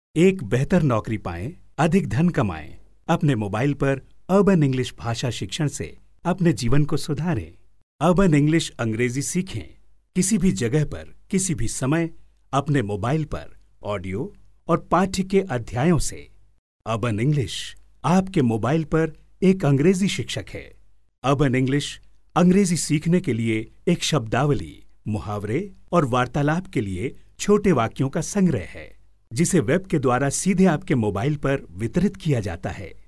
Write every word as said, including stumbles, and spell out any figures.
एक बेहतर नौकरी पाएं, अधिक धन कमाएं। अपने मोबाइल पर अर्बन इंग्लिश भाषा शिक्षण से अपने जीवन को सुधारें। अर्बन इंग्लिश अंग्रेजी सीखें, किसी भी जगह पर, किसी भी समय, अपने मोबाइल पर ऑडियो और पाठ्य के अध्यायों से। अर्बन इंग्लिश आपके मोबाइल पर एक अंग्रेजी शिक्षक है। अर्बन इंग्लिश अंग्रेजी सीखने के लिए एक शब्दावली, मुहावरे और वार्तालाप के लिए छोटे वाक्यों का संग्रह है, जिसे वेब के द्वारा सीधे आपके मोबाइल पर वितरित किया जाता है।